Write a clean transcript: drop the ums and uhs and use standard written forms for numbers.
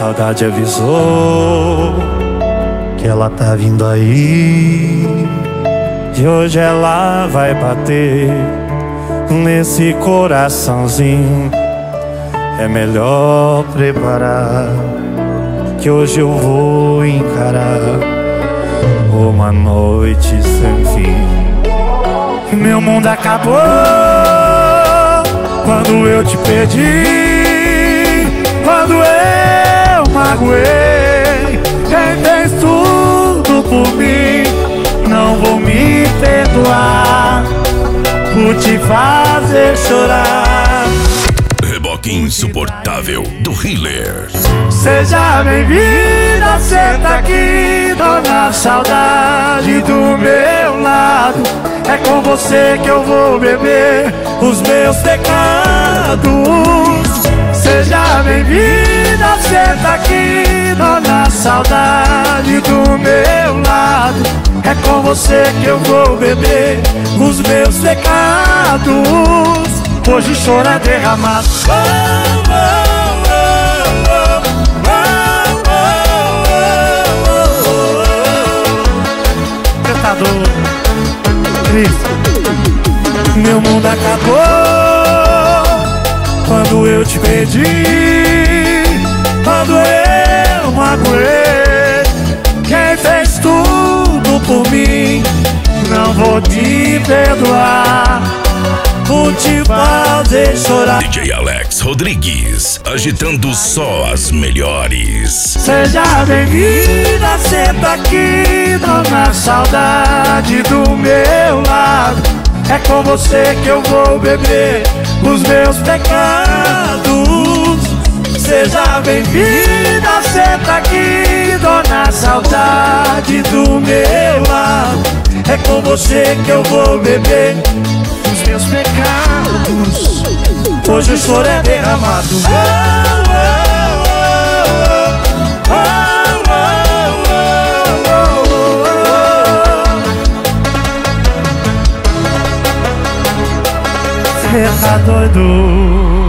saudade avisou que ela tá vindo aí, e hoje ela vai bater nesse coraçãozinho. É melhor preparar, que hoje eu vou encarar uma noite sem fim. Meu mundo acabou quando eu te perdi, quando eu magoei. Quem fez tudo por mim não vou me perdoar por te fazer chorar. Reboque insuportável do Healer. Seja bem-vinda, senta aqui, dona saudade do meu lado. É com você que eu vou beber os meus pecados. Seja bem-vinda, senta aqui, dona saudade do meu lado. É com você que eu vou beber os meus pecados. Hoje o choro é derramado. Cantador Cristo. Meu mundo acabou quando eu te perdi, quando eu magoei. Quem fez tudo por mim não vou te perdoar por te fazer chorar. DJ Alex Rodrigues, agitando só as melhores. Seja bem-vinda, senta aqui, dona saudade do meu lado. É com você que eu vou beber os meus pecados. Seja bem-vinda, senta aqui, dona saudade do meu lado. É com você que eu vou beber os meus pecados. Hoje o choro é derramado. Cê tá doido?